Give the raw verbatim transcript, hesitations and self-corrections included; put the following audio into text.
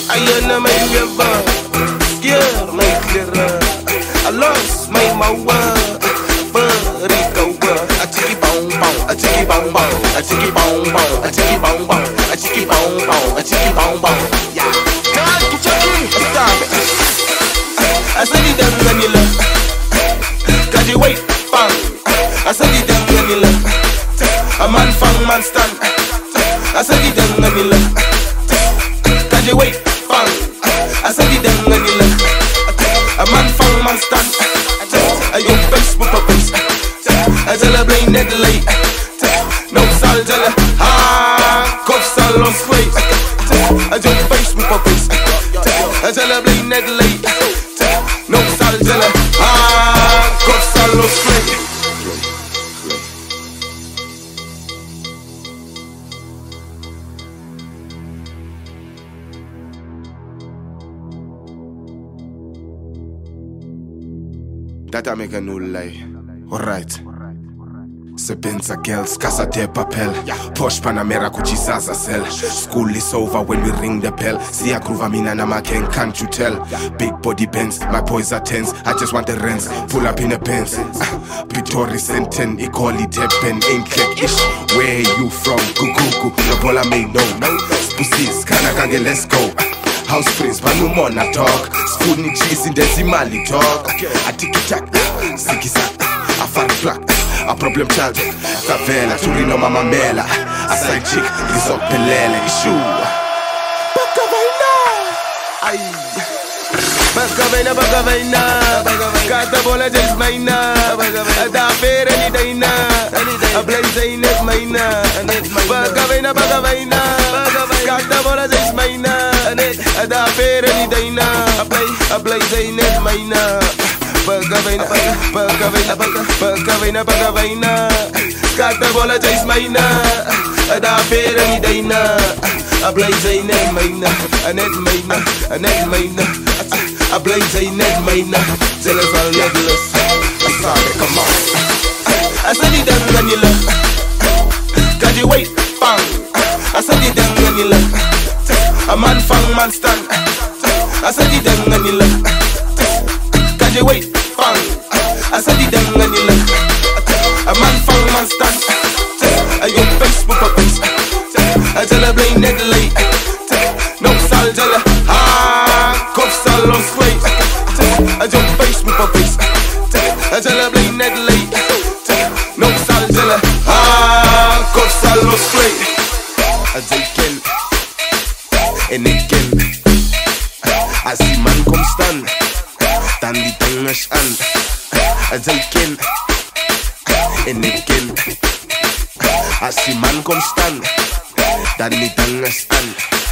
Ayana may river, scared my clearer. I lost my mawa, Barica, a chicky bong bong, a chicky bong bong, a chicky bong bong, a chicky bong bong, a chicky bong bong, a chicky bong bong. Yeah, can't you check in? Stop. I said it down vanilla. Cause you wait, bang. I said it down vanilla. A man fang man stand. I said it down vanilla. Cause you wait, bang. I said it down vanilla. A man fang man stand. I your Facebook a face. I tell her blame net late. No sal tell her ah, cuff sal on slate. I your Facebook a face. I tell her blame net late. No sal tell her ah, cuff sal on slate. That I make a no lie. Alright. Sebenza girls, casa de papel. Posh Panamera kuchisaza sell. School is over when we ring the bell. See a groove mina na maken, can't you tell? Big body bends, my boys are tens. I just want the rents, pull up in a Benz. Pitori Senten, equally tepen, ain't click ish. Where you from? Gugugu, no bola may no. Pussies, kana kange, let's go. House Prince, but no more na talk. School ni cheese in the Zimali talk. A tiki tak, ziki sak, a fat black. A problem child, favela, turino mama mela. A side chick, resort pelele, issue. Bakavaina, ay. Bakavaina, bakavaina. Kata bola just maina. Da fair any day na. A blaze ain't it maina. Bakavaina, bakavaina. Kata bola just maina. Da fair any day na. A blaze ain't it maina. Bagavaina, bagavaina, bagavaina, bagavaina. Kata bola jais maina. Da fair any day na. A blaze ain't it maina. A net maina, a net maina. A blaze ain't it maina. Tell us all legless. Sorry, come on. I said it down vanilla. Cause you wait, bang. I said it down vanilla. A man fang man stand. I said it down vanilla. Cause you wait, bang. I said it down vanilla. A man fang man stand. I your Facebook a face. I tell her blame net late. No sal tell her ah, cuff sal on slate. I your Facebook a face. I tell her blame net late. No sal tell her ah, cuff sal on slate. I take in and again. I see man come stand. Dan die tangers aan. I take in and again. I see man come stand. Dan die tangers aan.